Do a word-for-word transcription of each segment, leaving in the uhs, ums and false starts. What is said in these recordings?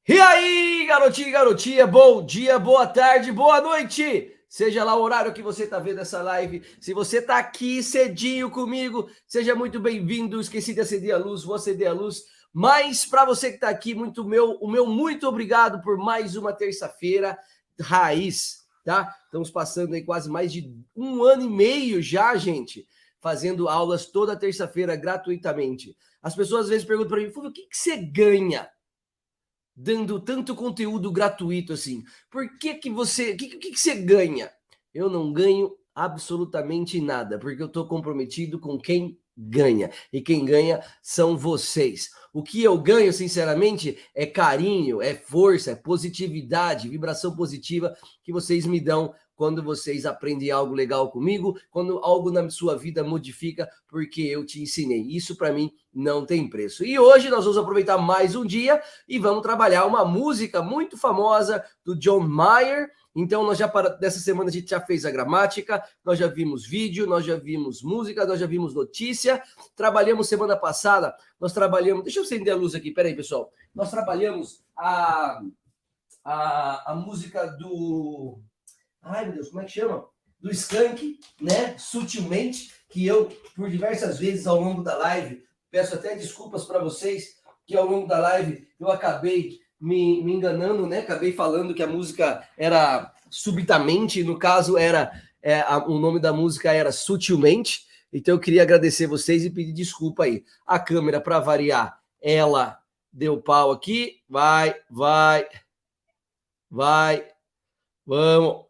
E aí, garotinho e garotinha, bom dia, boa tarde, boa noite! Seja lá o horário que você está vendo essa live, se você está aqui cedinho comigo, seja muito bem-vindo. Esqueci de acender a luz, vou acender a luz. Mas para você que está aqui, muito meu, o meu muito obrigado por mais uma terça-feira raiz, tá? Estamos passando aí quase mais de um ano e meio já, gente, fazendo aulas toda terça-feira gratuitamente. As pessoas às vezes perguntam para mim, Fulvio, o que, que você ganha dando tanto conteúdo gratuito assim? Por que que você, o que, que, que você ganha? Eu não ganho absolutamente nada, porque eu estou comprometido com quem ganha, e quem ganha são vocês. O que eu ganho, sinceramente, é carinho, é força, é positividade, vibração positiva que vocês me dão quando vocês aprendem algo legal comigo, quando algo na sua vida modifica, porque eu te ensinei. Isso para mim não tem preço. E hoje nós vamos aproveitar mais um dia e vamos trabalhar uma música muito famosa do John Mayer. Então, nós já, para, dessa semana, a gente já fez a gramática, nós já vimos vídeo, nós já vimos música, nós já vimos notícia. Trabalhamos semana passada, nós trabalhamos... Deixa eu acender a luz aqui, peraí, pessoal. Nós trabalhamos a, a, a música do... Ai, meu Deus, como é que chama? Do Skank, né? Sutilmente, que eu, por diversas vezes ao longo da live, peço até desculpas para vocês, que ao longo da live eu acabei me, me enganando, né? Acabei falando que a música era subitamente, no caso era é, a, o nome da música era Sutilmente. Então eu queria agradecer vocês e pedir desculpa aí. A câmera, para variar, ela deu pau aqui. Vai, vai, vai, vamos.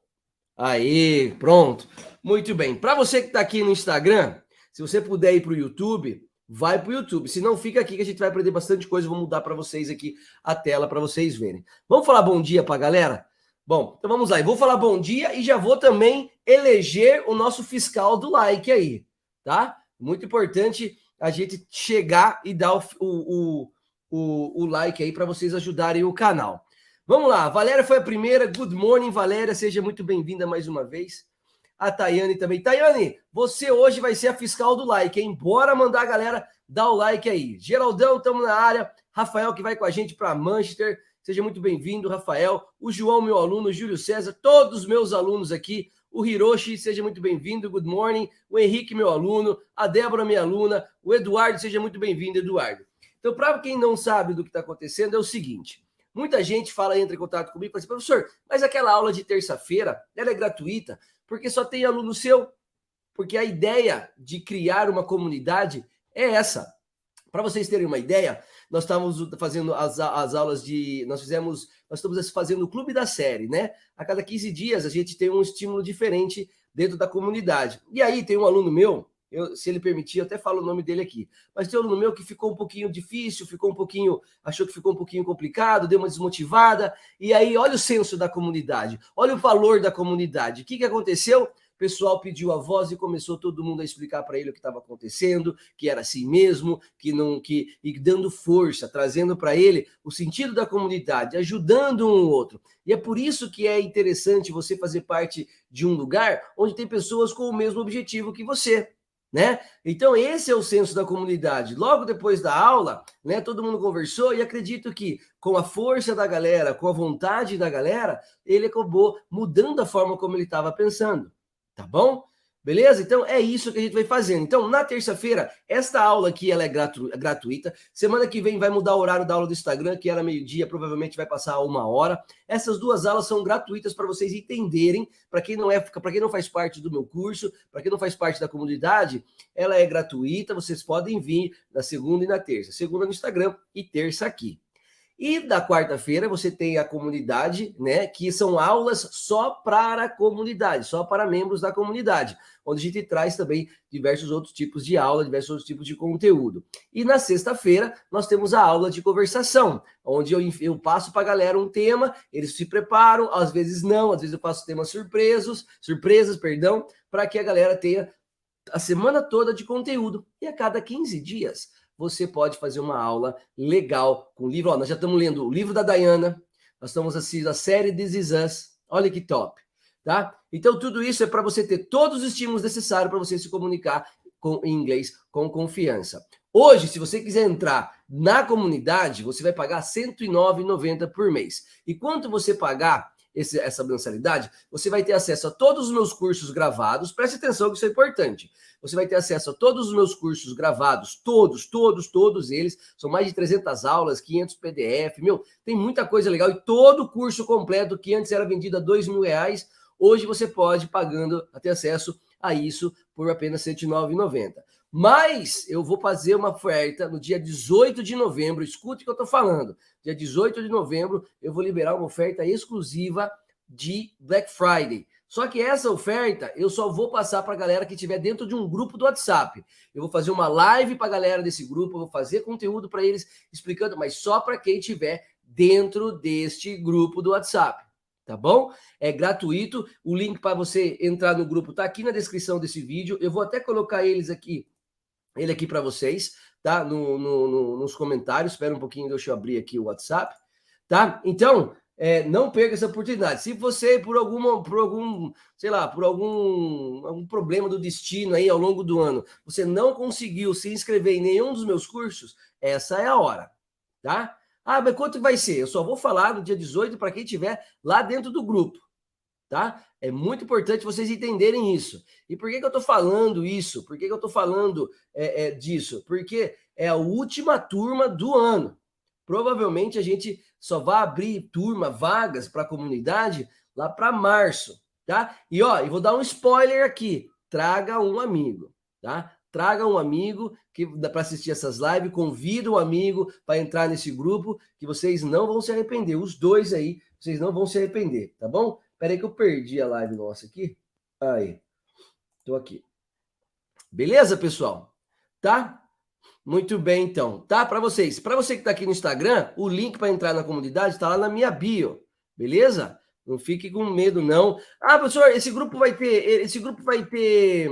Aí, pronto. Muito bem. Para você que está aqui no Instagram, se você puder ir para o YouTube, vai para o YouTube. Se não, fica aqui que a gente vai aprender bastante coisa. Vou mudar para vocês aqui a tela para vocês verem. Vamos falar bom dia para a galera? Bom, então vamos lá. Eu vou falar bom dia e já vou também eleger o nosso fiscal do like aí, tá? Muito importante a gente chegar e dar o, o, o, o like aí para vocês ajudarem o canal. Vamos lá, Valéria foi a primeira. Good morning, Valéria. Seja muito bem-vinda mais uma vez. A Tayane também. Tayane, você hoje vai ser a fiscal do like, hein? Bora mandar a galera dar o like aí. Geraldão, estamos na área. Rafael, que vai com a gente para Manchester. Seja muito bem-vindo, Rafael. O João, meu aluno. O Júlio César. Todos os meus alunos aqui. O Hiroshi, seja muito bem-vindo. Good morning. O Henrique, meu aluno. A Débora, minha aluna. O Eduardo, seja muito bem-vindo, Eduardo. Então, para quem não sabe do que está acontecendo, é o seguinte... Muita gente fala, entra em contato comigo e fala assim, professor, mas aquela aula de terça-feira, ela é gratuita, porque só tem aluno seu. Porque a ideia de criar uma comunidade é essa. Para vocês terem uma ideia, nós estávamos fazendo as, as aulas de... Nós fizemos... Nós estamos fazendo o Clube da Série, né? A cada quinze dias a gente tem um estímulo diferente dentro da comunidade. E aí tem um aluno meu... Eu, se ele permitir, eu até falo o nome dele aqui. Mas tem um aluno meu que ficou um pouquinho difícil, ficou um pouquinho, achou que ficou um pouquinho complicado, deu uma desmotivada. E aí, olha o senso da comunidade, olha o valor da comunidade. O que, que aconteceu? O pessoal pediu a voz e começou todo mundo a explicar para ele o que estava acontecendo, que era assim mesmo, que não, que e dando força, trazendo para ele o sentido da comunidade, ajudando um ao outro. E é por isso que é interessante você fazer parte de um lugar onde tem pessoas com o mesmo objetivo que você. Né? Então esse é o senso da comunidade. Logo depois da aula, né, todo mundo conversou e acredito que com a força da galera, com a vontade da galera, ele acabou mudando a forma como ele estava pensando, tá bom? Beleza? Então é isso que a gente vai fazendo. Então na terça-feira, esta aula aqui ela é gratu gratuita. Semana que vem vai mudar o horário da aula do Instagram, que era meio-dia, provavelmente vai passar a uma hora. Essas duas aulas são gratuitas para vocês entenderem. Para quem não é, para quem não faz parte do meu curso, para quem não faz parte da comunidade, ela é gratuita. Vocês podem vir na segunda e na terça. Segunda no Instagram e terça aqui. E da quarta-feira você tem a comunidade, né? Que são aulas só para a comunidade, só para membros da comunidade, onde a gente traz também diversos outros tipos de aula, diversos outros tipos de conteúdo. E na sexta-feira nós temos a aula de conversação, onde eu, eu passo para a galera um tema, eles se preparam, às vezes não, às vezes eu faço temas surpresos, surpresas, perdão, para que a galera tenha a semana toda de conteúdo. E a cada quinze dias você pode fazer uma aula legal com o livro. Ó, nós já estamos lendo o livro da Diana, nós estamos assistindo a série This Is Us. Olha que top, tá? Então, tudo isso é para você ter todos os estímulos necessários para você se comunicar com, em inglês com confiança. Hoje, se você quiser entrar Na comunidade, você vai pagar cento e nove reais e noventa centavos por mês. E quanto você pagar esse, essa mensalidade, você vai ter acesso a todos os meus cursos gravados. Preste atenção que isso é importante. Você vai ter acesso a todos os meus cursos gravados, todos, todos, todos eles. São mais de trezentas aulas, quinhentos P D F. Meu, tem muita coisa legal. E todo o curso completo, que antes era vendido a dois mil reais, hoje você pode, pagando, ter acesso a isso por apenas cento e nove reais e noventa centavos. Mas eu vou fazer uma oferta no dia dezoito de novembro. Escute o que eu estou falando. Dia dezoito de novembro, eu vou liberar uma oferta exclusiva de Black Friday. Só que essa oferta eu só vou passar para a galera que estiver dentro de um grupo do WhatsApp. Eu vou fazer uma live para a galera desse grupo, eu vou fazer conteúdo para eles explicando, mas só para quem estiver dentro deste grupo do WhatsApp. Tá bom? É gratuito. O link para você entrar no grupo tá aqui na descrição desse vídeo. Eu vou até colocar eles aqui, ele aqui para vocês, tá? No, no, no, nos comentários. Espera um pouquinho, deixa eu abrir aqui o WhatsApp, tá? Então, é, não perca essa oportunidade. Se você, por alguma, por algum, sei lá, por algum, algum problema do destino aí ao longo do ano, você não conseguiu se inscrever em nenhum dos meus cursos, essa é a hora, tá? Ah, mas quanto vai ser? Eu só vou falar no dia dezoito para quem estiver lá dentro do grupo, tá? É muito importante vocês entenderem isso. E por que, que eu estou falando isso? Por que, que eu estou falando é, é, disso? Porque é a última turma do ano. Provavelmente a gente só vai abrir turma, vagas para a comunidade lá para março, tá? E ó, eu vou dar um spoiler aqui. Traga um amigo, tá? Traga um amigo que para assistir essas lives, convida um amigo para entrar nesse grupo, que vocês não vão se arrepender. Os dois aí, vocês não vão se arrepender, tá bom? Peraí que eu perdi a live nossa aqui. Aí, tô aqui. Beleza, pessoal? Tá? Muito bem, então. Tá? Para vocês. Para você que tá aqui no Instagram, o link para entrar na comunidade tá lá na minha bio. Beleza? Não fique com medo, não. Ah, professor, esse grupo vai ter, esse grupo vai ter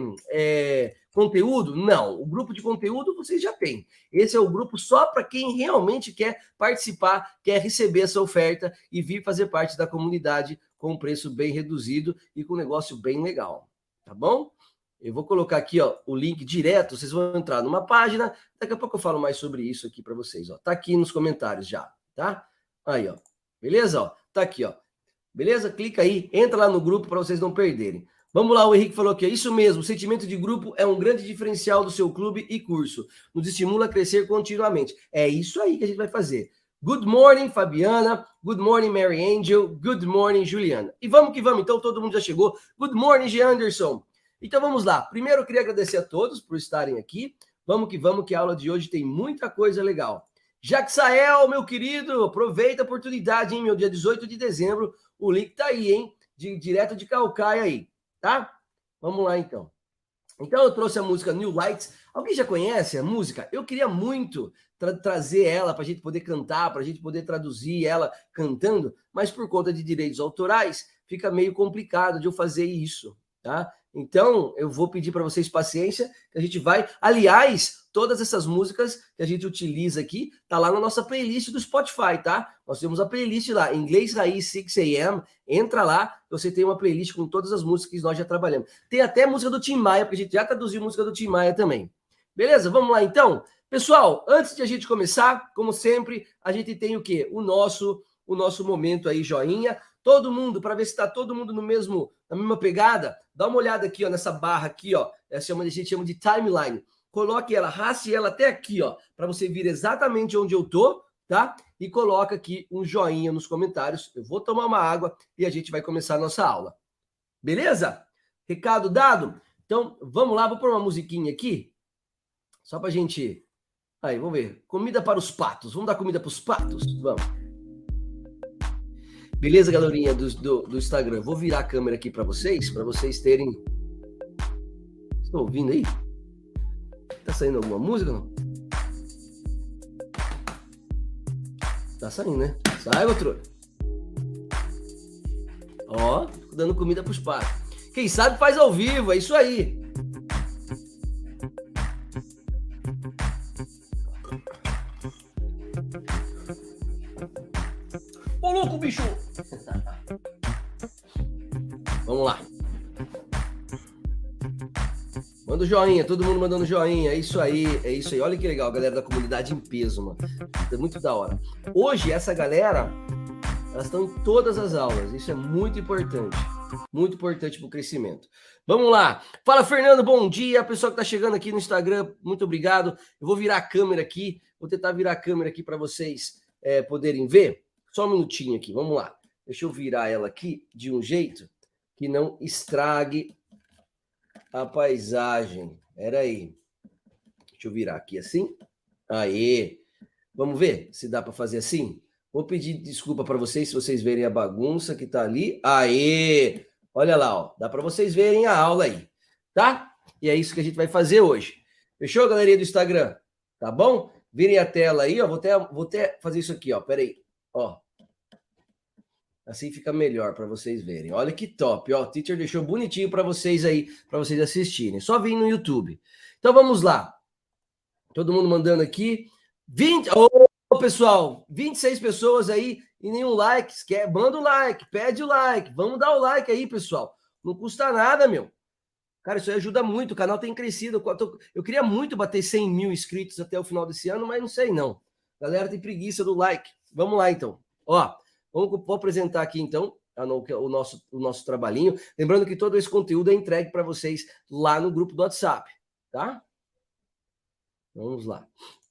é, conteúdo? Não. O grupo de conteúdo vocês já têm. Esse é o grupo só para quem realmente quer participar, quer receber essa oferta e vir fazer parte da comunidade com um preço bem reduzido e com um negócio bem legal. Tá bom? Eu vou colocar aqui, ó, o link direto. Vocês vão entrar numa página. Daqui a pouco eu falo mais sobre isso aqui para vocês. Ó. Tá aqui nos comentários já, tá? Aí, ó. Beleza? Ó, tá aqui, ó. Beleza? Clica aí, entra lá no grupo para vocês não perderem. Vamos lá, o Henrique falou aqui, isso mesmo, o sentimento de grupo é um grande diferencial do seu clube e curso. Nos estimula a crescer continuamente. É isso aí que a gente vai fazer. Good morning, Fabiana. Good morning, Mary Angel. Good morning, Juliana. E vamos que vamos, então todo mundo já chegou. Good morning, G. Anderson. Então vamos lá. Primeiro eu queria agradecer a todos por estarem aqui. Vamos que vamos, que a aula de hoje tem muita coisa legal. Jaxael, meu querido, aproveita a oportunidade, hein, meu dia dezoito de dezembro. O link tá aí, hein? De, direto de Calcaia aí, tá? Vamos lá, então. Então, eu trouxe a música New Lights. Alguém já conhece a música? Eu queria muito tra trazer ela para a gente poder cantar, para a gente poder traduzir ela cantando, mas por conta de direitos autorais, fica meio complicado de eu fazer isso, tá? Então, eu vou pedir para vocês paciência, que a gente vai... Aliás, todas essas músicas que a gente utiliza aqui, tá lá na nossa playlist do Spotify, tá? Nós temos a playlist lá, Inglês Raiz seis a m, entra lá, você tem uma playlist com todas as músicas que nós já trabalhamos. Tem até música do Tim Maia, porque a gente já traduziu música do Tim Maia também. Beleza? Vamos lá, então? Pessoal, antes de a gente começar, como sempre, a gente tem o quê? O nosso, o nosso momento aí, joinha. Todo mundo, para ver se está todo mundo no mesmo, na mesma pegada, dá uma olhada aqui, ó, nessa barra aqui, ó, essa a gente chama de timeline. Coloque ela, raste ela até aqui, ó, para você vir exatamente onde eu tô, tá? E coloca aqui um joinha nos comentários. Eu vou tomar uma água e a gente vai começar a nossa aula. Beleza? Recado dado? Então, vamos lá, vou pôr uma musiquinha aqui, só pra gente... Aí, vamos ver. Comida para os patos. Vamos dar comida para os patos? Vamos. Beleza, galerinha do, do, do Instagram? Vou virar a câmera aqui para vocês, para vocês terem... Estão ouvindo aí? Tá saindo alguma música, não? Tá saindo, né? Sai, outro. Ó, dando comida pros patos. Quem sabe faz ao vivo, é isso aí. Ô, louco, bicho! Vamos lá. Manda Manda joinha, todo mundo mandando joinha. É isso aí, é isso aí. Olha que legal, galera da comunidade em peso, mano. É muito da hora. Hoje, essa galera, elas estão em todas as aulas. Isso é muito importante. Muito importante para o crescimento. Vamos lá. Fala, Fernando, bom dia. Pessoal que está chegando aqui no Instagram, muito obrigado. Eu vou virar a câmera aqui. Vou tentar virar a câmera aqui para vocês é, poderem ver. Só um minutinho aqui, vamos lá. Deixa eu virar ela aqui de um jeito que não estrague a paisagem. Era aí. Deixa eu virar aqui assim. Aê. Vamos ver se dá para fazer assim? Vou pedir desculpa para vocês se vocês verem a bagunça que tá ali. Aê! Olha lá, ó. Dá para vocês verem a aula aí, tá? E é isso que a gente vai fazer hoje. Fechou, galerinha do Instagram? Tá bom? Virem a tela aí, ó. Vou até, vou até fazer isso aqui, ó. Pera aí. Ó. Assim fica melhor para vocês verem. Olha que top, ó. O teacher deixou bonitinho para vocês aí, para vocês assistirem. Só vir no YouTube. Então vamos lá. Todo mundo mandando aqui. vinte... Ô, pessoal, vinte e seis pessoas aí e nenhum like. Quer? Manda o like, pede o like. Vamos dar o like aí, pessoal. Não custa nada, meu. Cara, isso aí ajuda muito. O canal tem crescido. Eu queria muito bater cem mil inscritos até o final desse ano, mas não sei não. A galera tem preguiça do like. Vamos lá, então. Ó, vamos, vou apresentar aqui, então, o nosso, o nosso trabalhinho. Lembrando que todo esse conteúdo é entregue para vocês lá no grupo do WhatsApp, tá? Vamos lá.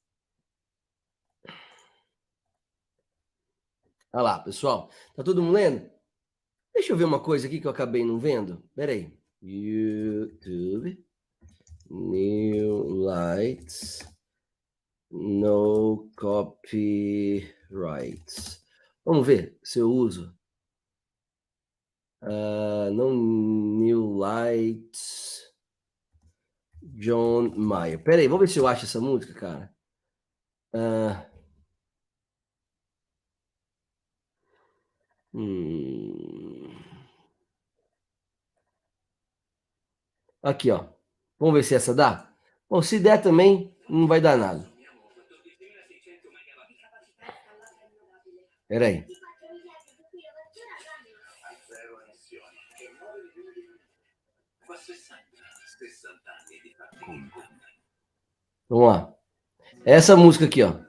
Olha lá, pessoal. Tá todo mundo lendo? Deixa eu ver uma coisa aqui que eu acabei não vendo. Pera aí. YouTube. New lights. No copyrights. Vamos ver se eu uso. Uh, não New Lights. John Mayer. Pera aí, vamos ver se eu acho essa música, cara. Uh, Hum. Aqui, ó. Vamos ver se essa dá? Bom, se der também, não vai dar nada. Espera aí. Vamos lá. Essa música aqui, ó.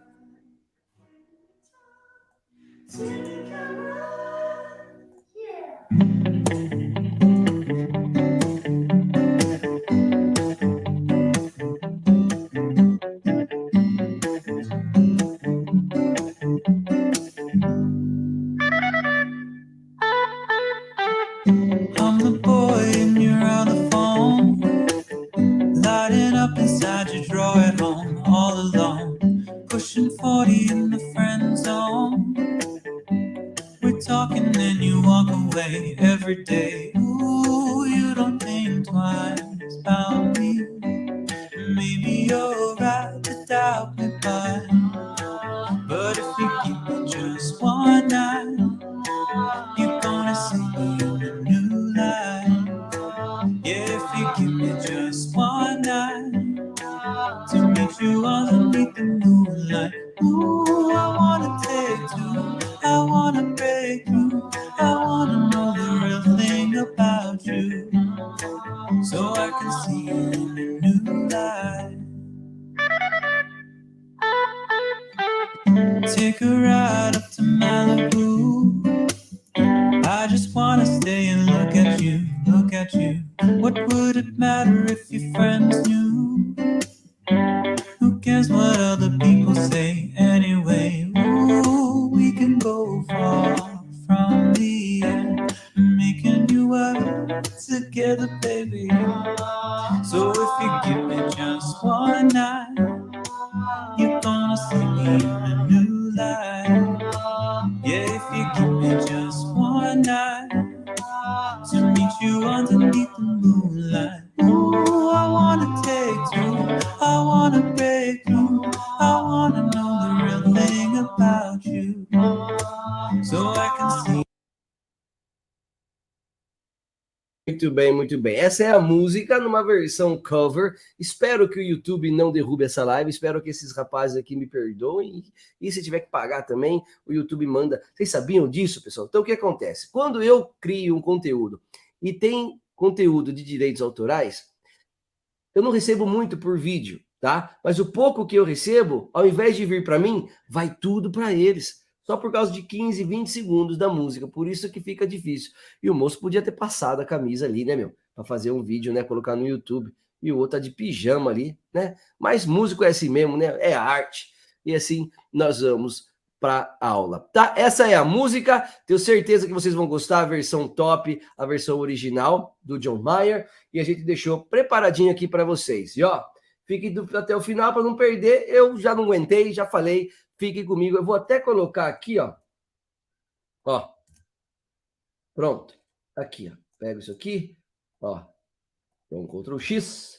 Muito bem, muito bem. Essa é a música numa versão cover. Espero que o YouTube não derrube essa live. Espero que esses rapazes aqui me perdoem. E se tiver que pagar também, o YouTube manda. Vocês sabiam disso, pessoal? Então, o que acontece? Quando eu crio um conteúdo e tem conteúdo de direitos autorais, eu não recebo muito por vídeo, tá? Mas o pouco que eu recebo, ao invés de vir para mim, vai tudo para eles. Só por causa de quinze, vinte segundos da música. Por isso que fica difícil. E o moço podia ter passado a camisa ali, né, meu? Para fazer um vídeo, né? Colocar no YouTube. E o outro tá de pijama ali, né? Mas músico é assim mesmo, né? É arte. E assim nós vamos para aula, tá? Essa é a música. Tenho certeza que vocês vão gostar. A versão top, a versão original do John Mayer. E a gente deixou preparadinho aqui para vocês. E ó, fiquem até o final para não perder. Eu já não aguentei, já falei. Fiquem comigo. Eu vou até colocar aqui, ó. Ó. Pronto. Aqui, ó. Pego isso aqui, ó. Então, Ctrl X.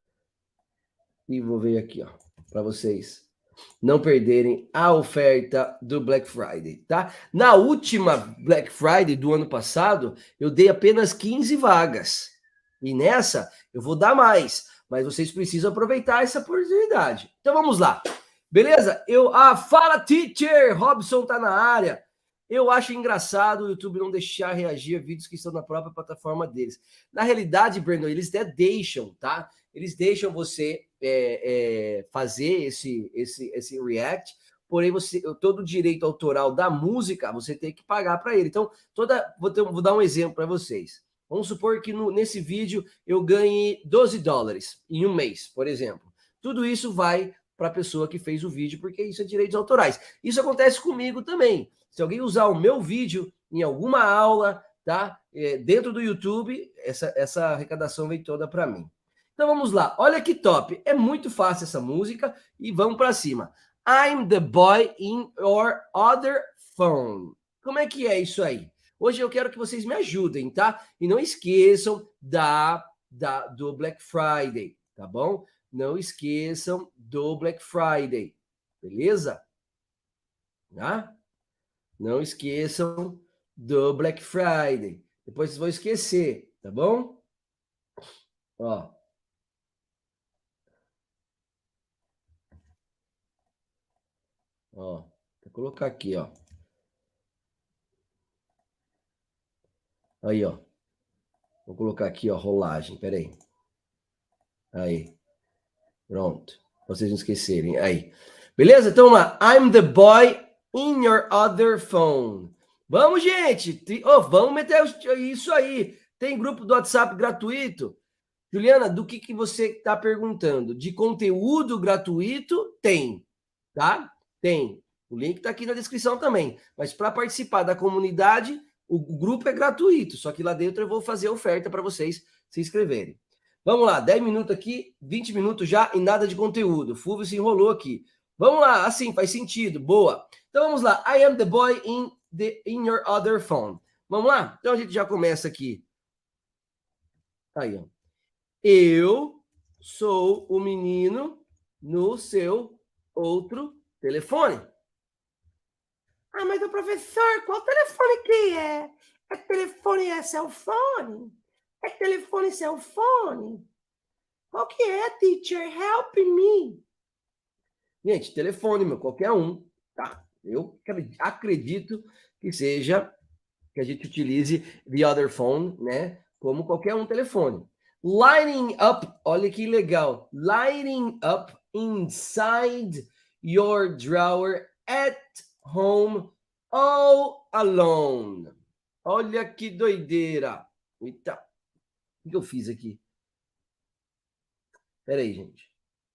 E vou ver aqui, ó, para vocês não perderem a oferta do Black Friday, tá? Na última Black Friday do ano passado, eu dei apenas quinze vagas. E nessa, eu vou dar mais. Mas vocês precisam aproveitar essa oportunidade. Então, vamos lá. Beleza? Eu, ah, fala, teacher! Robson tá na área. Eu acho engraçado o YouTube não deixar reagir a vídeos que estão na própria plataforma deles. Na realidade, Brandon, eles até deixam, tá? Eles deixam você é, é, fazer esse, esse, esse react, porém você, todo o direito autoral da música você tem que pagar para ele. Então, toda, vou, ter, vou dar um exemplo para vocês. Vamos supor que no, nesse vídeo eu ganhe doze dólares em um mês, por exemplo. Tudo isso vai para a pessoa que fez o vídeo, porque isso é direitos autorais. Isso acontece comigo também. Se alguém usar o meu vídeo em alguma aula, tá? É, dentro do YouTube, essa, essa arrecadação vem toda para mim. Então vamos lá. Olha que top. É muito fácil essa música e vamos para cima. I'm the boy in your other phone. Como é que é isso aí? Hoje eu quero que vocês me ajudem, tá? E não esqueçam da, da do Black Friday, tá bom? Não esqueçam do Black Friday, beleza? Tá? Não esqueçam do Black Friday. Depois vocês vão esquecer, tá bom? Ó. Ó. Vou colocar aqui, ó. Aí, ó. Vou colocar aqui, ó, rolagem. Peraí. Aí. Pronto. Pra vocês não esquecerem. Aí. Beleza? Então, vamos lá. I'm the boy in your other phone. Vamos, gente. Oh, vamos meter isso aí. Tem grupo do WhatsApp gratuito? Juliana, do que, que você está perguntando? De conteúdo gratuito? Tem, tá? Tem. O link está aqui na descrição também. Mas para participar da comunidade, o grupo é gratuito. Só que lá dentro eu vou fazer oferta para vocês se inscreverem. Vamos lá, dez minutos aqui, vinte minutos já e nada de conteúdo. O Fulvio se enrolou aqui. Vamos lá, assim, faz sentido. Boa. Então vamos lá. I am the boy in, the, in your other phone. Vamos lá? Então a gente já começa aqui. Aí, ó. Eu sou o menino no seu outro telefone. Ah, mas o professor, qual telefone que é? É telefone, é cellphone? É telefone, cellphone? Qual que é, teacher? Help me. Gente, telefone, meu, qualquer um, tá? Eu acredito que seja, que a gente utilize the other phone, né? Como qualquer um telefone. Lighting up, olha que legal. Lighting up inside your drawer at home all alone. Olha que doideira. Eita, o que eu fiz aqui? Espera aí, gente.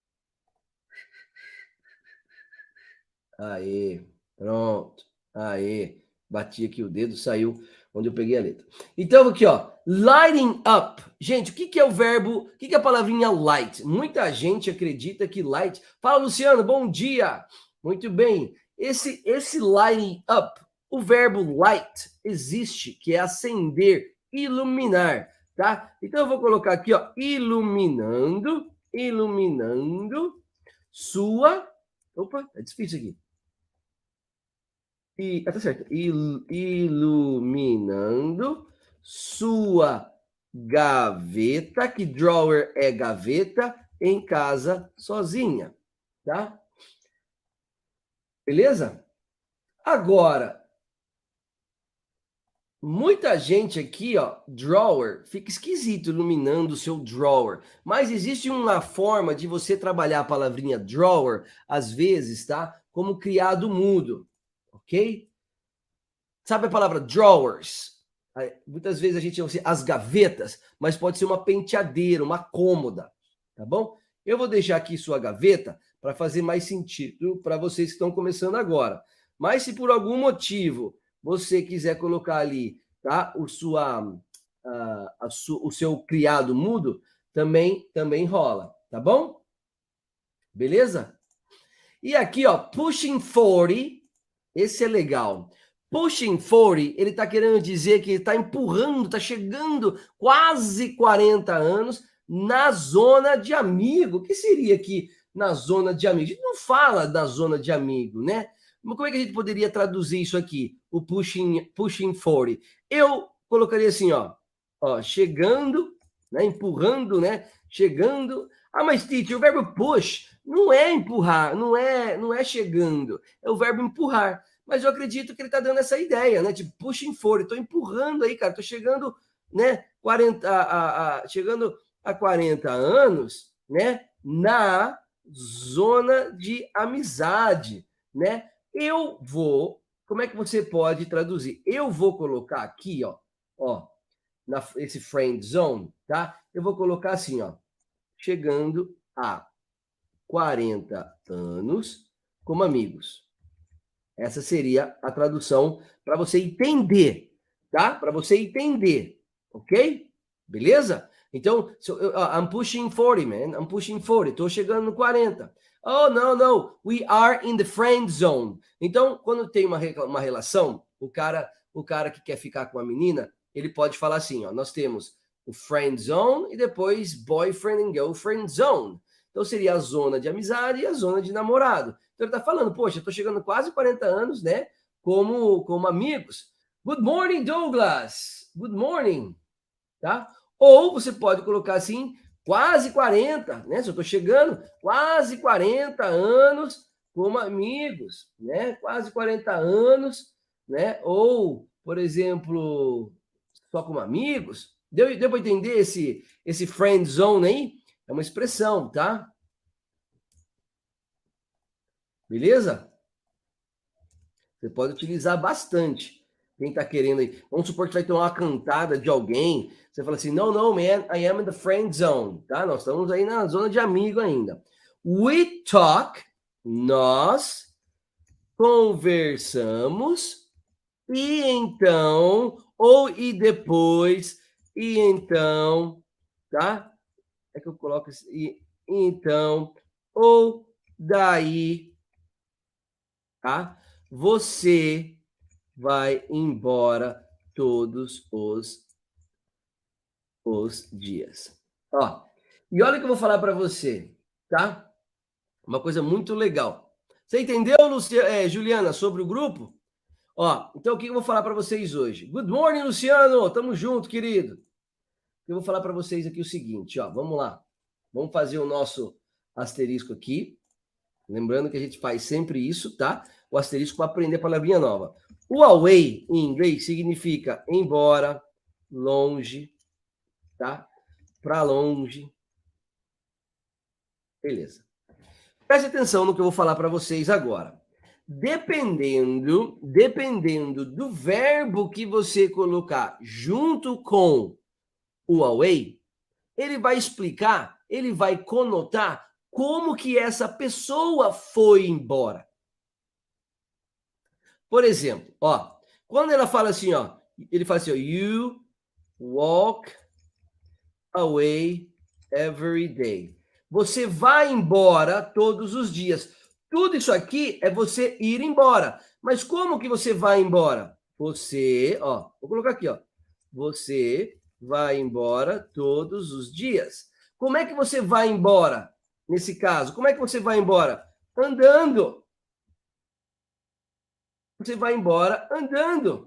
Aê, pronto. Aê, bati aqui o dedo, saiu onde eu peguei a letra. Então, aqui, ó, lighting up. Gente, o que, que é o verbo, o que, que é a palavrinha light? Muita gente acredita que light... Fala, Luciano, bom dia. Muito bem. Esse, esse lighting up, o verbo light existe, que é acender, iluminar, tá? Então, eu vou colocar aqui, ó, iluminando, iluminando sua... Opa, é difícil aqui. E, ah, tá certo. Il, iluminando sua gaveta, que drawer é gaveta, em casa sozinha, tá? Beleza? Agora, Muita gente aqui, ó, drawer, fica esquisito iluminando o seu drawer. Mas existe uma forma de você trabalhar a palavrinha drawer, às vezes, tá? Como criado mudo, ok? Sabe a palavra drawers? Muitas vezes a gente usa as gavetas, mas pode ser uma penteadeira, uma cômoda, tá bom? Eu vou deixar aqui sua gaveta para fazer mais sentido para vocês que estão começando agora. Mas se por algum motivo você quiser colocar ali, tá? O, sua, a, a su, o seu criado mudo, também, também rola, tá bom? Beleza? E aqui, ó, pushing forty, esse é legal. Pushing forty, ele está querendo dizer que ele está empurrando, está chegando quase quarenta anos na zona de amigo. O que seria aqui na zona de amigo? A gente não fala da zona de amigo, né? Mas como é que a gente poderia traduzir isso aqui? O pushing, pushing forty. Eu colocaria assim, ó, ó, chegando, né, empurrando, né, chegando. Ah, mas teacher, o verbo push não é empurrar, não é, não é chegando, é o verbo empurrar. Mas eu acredito que ele está dando essa ideia, né? Tipo, pushing forty, estou empurrando aí, cara, estou chegando, né, quarenta, a, a, chegando a quarenta anos, né, na zona de amizade, né? Eu vou, como é que você pode traduzir? Eu vou colocar aqui, ó, ó, na, esse friend zone, tá? Eu vou colocar assim, ó, chegando a quarenta anos como amigos. Essa seria a tradução para você entender, tá? Para você entender, ok? Beleza? Então, so, uh, I'm pushing forty, man. I'm pushing forty. Estou chegando no quarenta. Oh, não, não. We are in the friend zone. Então, quando tem uma, uma relação, o cara, o cara que quer ficar com a menina, ele pode falar assim, ó, nós temos o friend zone e depois boyfriend and girlfriend zone. Então, seria a zona de amizade e a zona de namorado. Então, ele está falando, poxa, estou chegando quase quarenta anos, né? Como, como amigos. Good morning, Douglas. Good morning. Tá? Ou você pode colocar assim, quase quarenta, né? Se eu estou chegando, quase quarenta anos como amigos, né? Quase quarenta anos, né? Ou, por exemplo, só como amigos. Deu, deu para entender esse, esse friend zone aí? É uma expressão, tá? Beleza? Você pode utilizar bastante. Quem está querendo aí. Vamos supor que vai ter uma cantada de alguém. Você fala assim, não, não, man, I am in the friend zone. Tá? Nós estamos aí na zona de amigo ainda. We talk, nós conversamos, e então, ou e depois, e então, tá? É que eu coloco isso, e então, ou daí, tá? Você vai embora todos os, os dias. Ó, e olha o que eu vou falar para você, tá? Uma coisa muito legal. Você entendeu, Luciana, é, Juliana, sobre o grupo? Ó, então o que eu vou falar para vocês hoje? Good morning, Luciano. Tamo junto, querido. Eu vou falar para vocês aqui o seguinte, ó, vamos lá. Vamos fazer o nosso asterisco aqui. Lembrando que a gente faz sempre isso, tá? O asterisco para aprender palavrinha nova. O away, em inglês, significa embora, longe, tá? Para longe. Beleza. Preste atenção no que eu vou falar para vocês agora. Dependendo, dependendo do verbo que você colocar junto com o away, ele vai explicar, ele vai conotar como que essa pessoa foi embora. Por exemplo, ó, quando ela fala assim, ó, ele fala assim, ó, you walk away every day. Você vai embora todos os dias. Tudo isso aqui é você ir embora. Mas como que você vai embora? Você, ó, vou colocar aqui, ó. Você vai embora todos os dias. Como é que você vai embora? Nesse caso, como é que você vai embora? Andando. Você vai embora andando.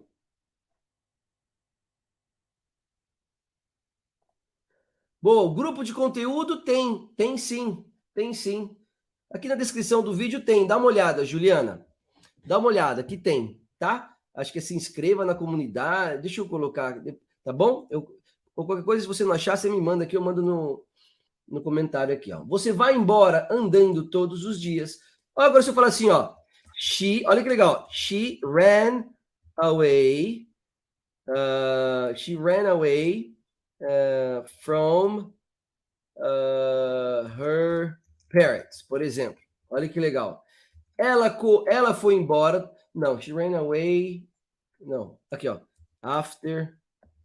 Bom, grupo de conteúdo tem, tem sim, tem sim. Aqui na descrição do vídeo tem, dá uma olhada, Juliana. Dá uma olhada, aqui tem, tá? acho que é se inscreva na comunidade. Deixa eu colocar, tá bom? Eu, ou qualquer coisa, se você não achar, você me manda aqui, eu mando no, no comentário aqui, ó. Você vai embora andando todos os dias. Agora se eu falar assim, ó, she, olha que legal, she ran away, uh, she ran away uh, from uh, her parents, por exemplo. Olha que legal. Ela, ela foi embora, não, she ran away, não, aqui, ó, after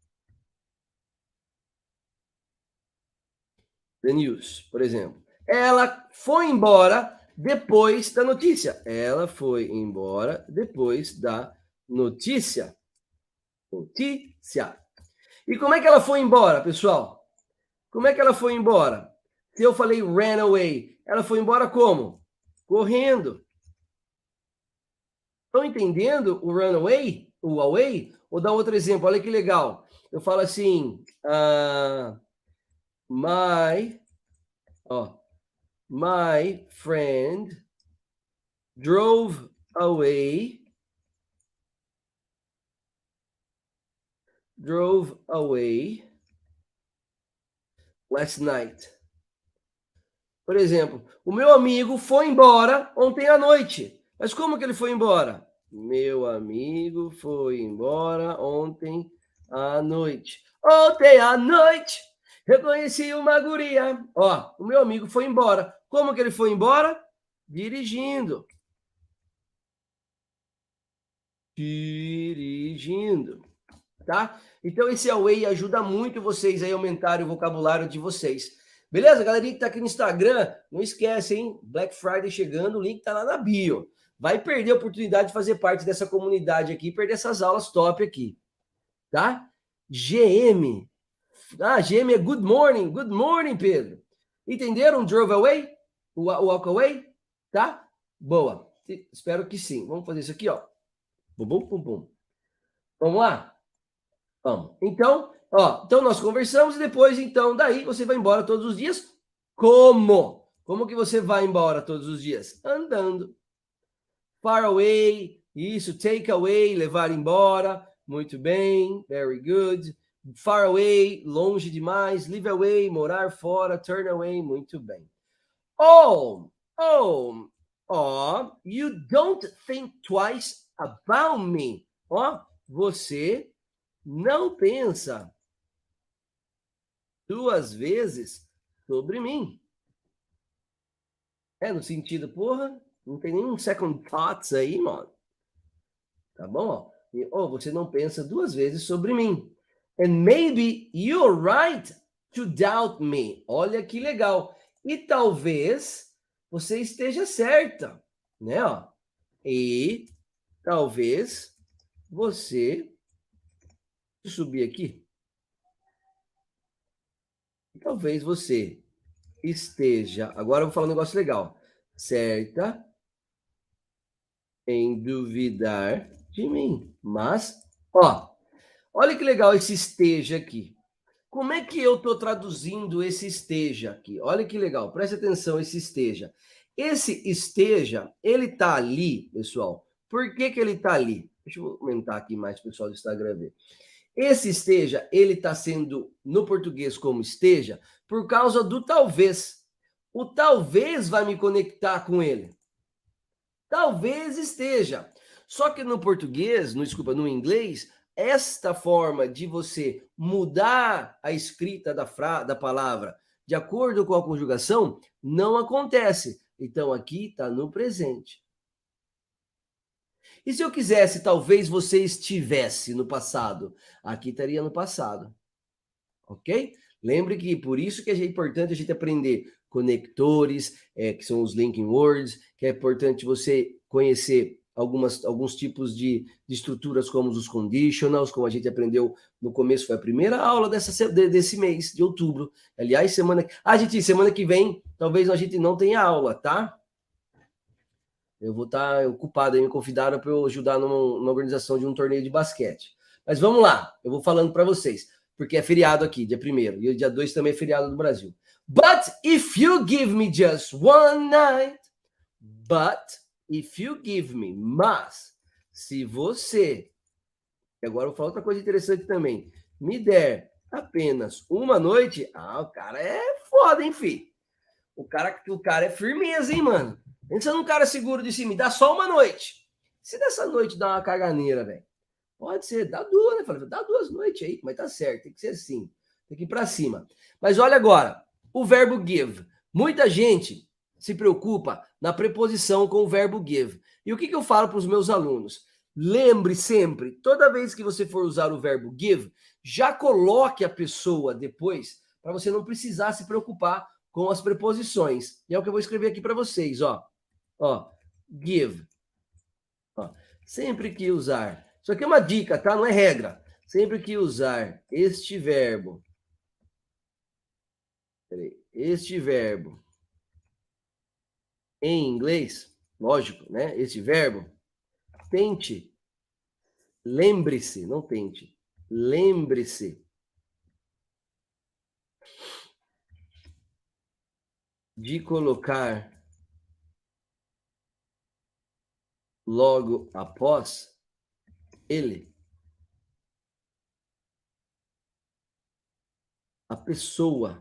the news, por exemplo. Ela foi embora depois da notícia. Ela foi embora depois da notícia. Notícia. E como é que ela foi embora, pessoal? Como é que ela foi embora? Se eu falei ran away, ela foi embora como? Correndo. Estão entendendo o run away? O away? Vou dar outro exemplo, olha que legal. Eu falo assim, uh, my, ó, my friend drove away, drove away last night. Por exemplo, o meu amigo foi embora ontem à noite. Mas como que ele foi embora? Meu amigo foi embora ontem à noite. Ontem à noite eu conheci uma guria. Ó, o meu amigo foi embora. Como que ele foi embora? Dirigindo. Dirigindo. Tá? Então esse away ajuda muito vocês a aumentarem o vocabulário de vocês. Beleza? Galerinha que tá aqui no Instagram, não esquece, hein? Black Friday chegando, o link tá lá na bio. Vai perder a oportunidade de fazer parte dessa comunidade aqui, perder essas aulas top aqui. Tá? G M. Ah, G M é good morning. Good morning, Pedro. Entenderam? Drove away? Walk away? Tá? Boa. Espero que sim. Vamos fazer isso aqui, ó. Bum, bum, bum, bum. Vamos lá? Vamos. Então, ó, então nós conversamos e depois, então, daí você vai embora todos os dias. Como? Como que você vai embora todos os dias? Andando. Far away, isso, take away, levar embora. Muito bem, very good. Far away, longe demais. Live away, morar fora. Turn away, muito bem. Oh, oh, oh, you don't think twice about me. Ó, você não pensa duas vezes sobre mim. É, no sentido, porra, não tem nenhum second thoughts aí, mano. Tá bom? E, oh, você não pensa duas vezes sobre mim. And maybe you're right to doubt me. Olha que legal. E talvez você esteja certa, né? Ó. E talvez você... Deixa eu subir aqui. Talvez você esteja... Agora eu vou falar um negócio legal. Certa em duvidar de mim. Mas, ó, olha que legal esse esteja aqui. Como é que eu estou traduzindo esse esteja aqui? Olha que legal, preste atenção, esse esteja. Esse esteja, ele está ali, pessoal. Por que que ele está ali? Deixa eu aumentar aqui mais, pessoal do Instagram ver. Esse esteja, ele está sendo, no português, como esteja, por causa do talvez. O talvez vai me conectar com ele. Talvez esteja. Só que no português, no, desculpa, no inglês, esta forma de você mudar a escrita da, fra, da palavra de acordo com a conjugação não acontece. Então, aqui está no presente. E se eu quisesse, talvez você estivesse no passado? Aqui estaria no passado. Ok? Lembre que por isso que é importante a gente aprender conectores, é, que são os linking words, que é importante você conhecer algumas, alguns tipos de, de estruturas como os conditionals, como a gente aprendeu no começo, foi a primeira aula dessa, desse mês, de outubro. Aliás, semana... Ah, gente, semana que vem, talvez a gente não tenha aula, tá? Eu vou estar ocupado, aí me convidaram para eu ajudar numa, na organização de um torneio de basquete. Mas vamos lá, eu vou falando para vocês, porque é feriado aqui, dia primeiro, e o dia dois também é feriado no Brasil. But if you give me just one night, but if you give me, mas se você E agora eu vou falar outra coisa interessante também. Me der apenas uma noite, ah, o cara é foda, hein, filho? O cara, o cara é firmeza, hein, mano? Pensa num cara seguro de si, me dá só uma noite. Se dessa noite dá uma caganeira, velho, pode ser, dá duas, né? Falei, dá duas noites aí, mas tá certo, tem que ser assim, tem que ir pra cima. Mas olha agora, o verbo give. Muita gente se preocupa na preposição com o verbo give. E o que, que eu falo para os meus alunos? Lembre sempre, toda vez que você for usar o verbo give, já coloque a pessoa depois, para você não precisar se preocupar com as preposições. E é o que eu vou escrever aqui para vocês, ó. Ó, give. Ó, sempre que usar... Isso aqui é uma dica, tá? Não é regra. Sempre que usar este verbo... Peraí, este verbo em inglês, lógico, né? Este verbo, tente, lembre-se, não tente, lembre-se de colocar logo após ele a pessoa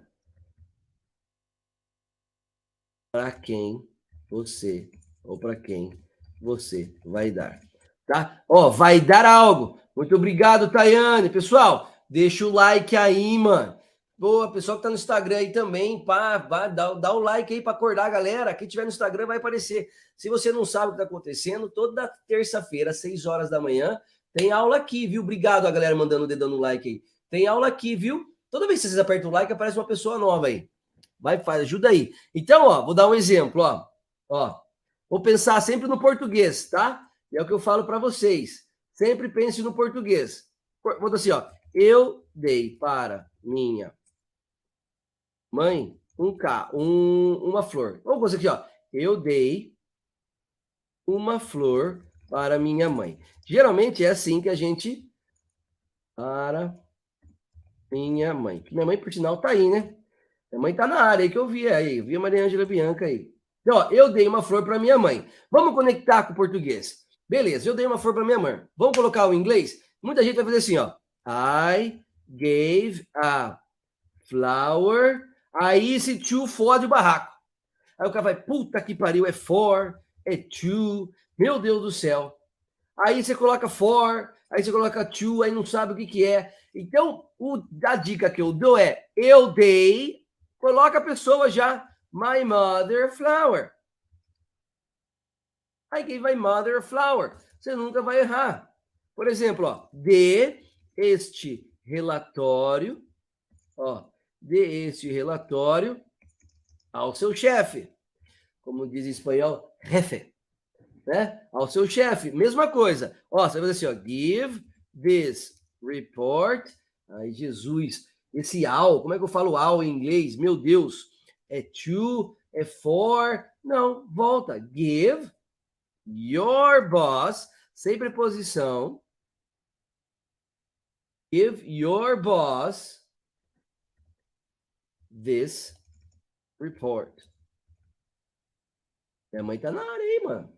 para quem você ou para quem você vai dar, tá? Ó, vai dar algo. Muito obrigado, Tayane. Pessoal, deixa o like aí, mano. Boa, pessoal que tá no Instagram aí também, pá, pá, dá, dá o like aí para acordar a galera. Quem tiver no Instagram vai aparecer. Se você não sabe o que tá acontecendo, toda terça-feira, às seis horas da manhã, tem aula aqui, viu? Obrigado a galera mandando o dedão no like aí. Tem aula aqui, viu? Toda vez que vocês apertam o like, aparece uma pessoa nova aí. Vai, faz, ajuda aí. Então, ó, vou dar um exemplo, ó. Ó, vou pensar sempre no português, tá? É o que eu falo para vocês. Sempre pense no português. Vou dar assim, ó. Eu dei para minha mãe um ca, um, uma flor. Vamos fazer aqui, ó. Eu dei uma flor para minha mãe. Geralmente é assim que a gente... Para minha mãe. Minha mãe, por sinal, tá aí, né? Minha mãe tá na área aí que eu vi aí. Eu vi a Maria Ângela Bianca aí. Então, ó, eu dei uma flor para minha mãe. Vamos conectar com o português. Beleza, eu dei uma flor para minha mãe. Vamos colocar o inglês? Muita gente vai fazer assim, ó. I gave a flower. Aí esse to fode o barraco. Aí o cara vai, puta que pariu, é for, é to. Meu Deus do céu. Aí você coloca for, aí você coloca to, aí não sabe o que que é. Então, o, a dica que eu dou é, eu dei, coloca a pessoa já, my mother a flower. I gave my mother a flower. Você nunca vai errar. Por exemplo, ó, dê este relatório, ó, dê este relatório ao seu chefe. Como diz em espanhol, jefe. Né? Ao seu chefe, mesma coisa. Ó, você vai fazer assim, ó, give this report. Ai, Jesus, esse ao, como é que eu falo ao em inglês? Meu Deus, é to, é for. Não, volta. Give your boss, sem preposição. Give your boss this report. Minha mãe tá na área aí, mano.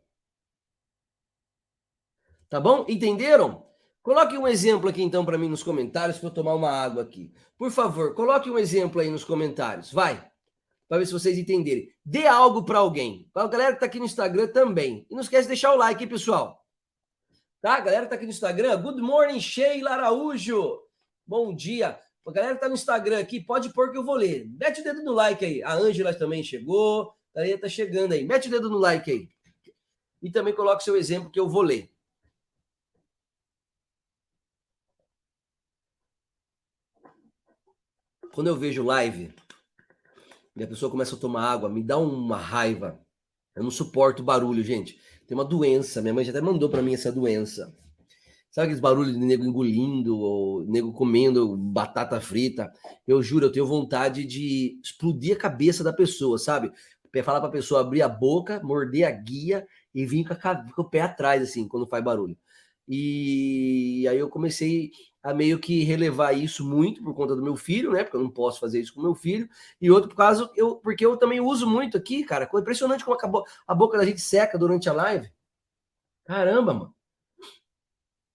Tá bom? Entenderam? Coloque um exemplo aqui, então, para mim nos comentários, para eu tomar uma água aqui. Por favor, coloque um exemplo aí nos comentários. Vai. Para ver se vocês entenderem. Dê algo para alguém. Para a galera que está aqui no Instagram também. E não esquece de deixar o like, hein, pessoal? Tá? A galera que está aqui no Instagram. Good morning, Sheila Araújo. Bom dia. A galera que está no Instagram aqui, pode pôr que eu vou ler. Mete o dedo no like aí. A Ângela também chegou. A galera está chegando aí. Mete o dedo no like aí. E também coloque o seu exemplo que eu vou ler. Quando eu vejo live e a pessoa começa a tomar água, me dá uma raiva. Eu não suporto barulho, gente. Tem uma doença, minha mãe já até mandou para mim essa doença. Sabe aqueles barulhos de nego engolindo, ou nego comendo batata frita? Eu juro, eu tenho vontade de explodir a cabeça da pessoa, sabe? Falar para a pessoa abrir a boca, morder a guia e vir com, a, com o pé atrás, assim, quando faz barulho. E aí eu comecei a meio que relevar isso muito por conta do meu filho, né? Porque eu não posso fazer isso com meu filho. E outro por causa, eu, porque eu também uso muito aqui, cara. É impressionante como acabou, a boca da gente seca durante a live. Caramba, mano.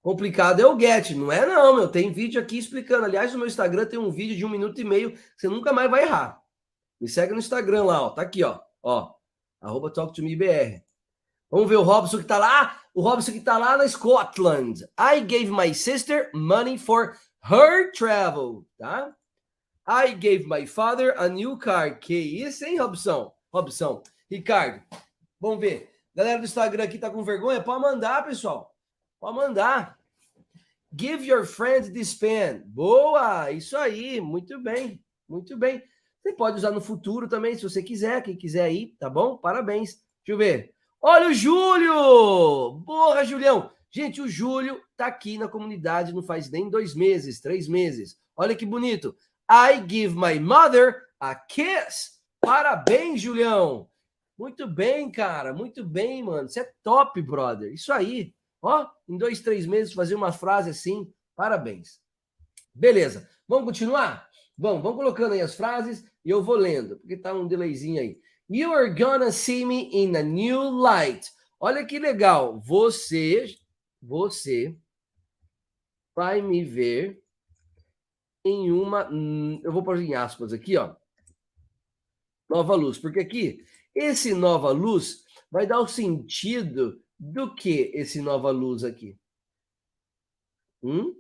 Complicado é o get, não é não, meu. Tem vídeo aqui explicando. Aliás, no meu Instagram tem um vídeo de um minuto e meio, você nunca mais vai errar. Me segue no Instagram lá, ó. Tá aqui, ó. Ó, arroba talk to me B R. Vamos ver o Robson que tá lá. O Robson que tá lá na Scotland. I gave my sister money for her travel, tá? I gave my father a new car. Que isso, hein, Robson? Robson. Ricardo, vamos ver. Galera do Instagram aqui tá com vergonha? Pode mandar, pessoal. Pode mandar. Give your friend this pen. Boa, isso aí. Muito bem, muito bem. Você pode usar no futuro também, se você quiser. Quem quiser ir, tá bom? Parabéns. Deixa eu ver. Olha o Júlio! Porra, Julião! Gente, o Júlio tá aqui na comunidade não faz nem dois meses, três meses. Olha que bonito. I give my mother a kiss. Parabéns, Julião! Muito bem, cara. Muito bem, mano. Você é top, brother. Isso aí. Ó, em dois, três meses fazer uma frase assim. Parabéns. Beleza. Vamos continuar? Vamos, vamos colocando aí as frases e eu vou lendo, porque tá um delayzinho aí. You are gonna see me in a new light. Olha que legal. Você, você vai me ver em uma... Eu vou pôr em aspas aqui, ó. Nova luz. Porque aqui, esse nova luz vai dar o sentido do que esse nova luz aqui? Hum?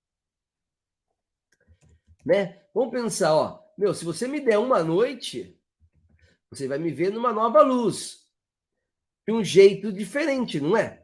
Né? Vamos pensar, ó. Meu, se você me der uma noite, você vai me ver numa nova luz. De um jeito diferente, não é?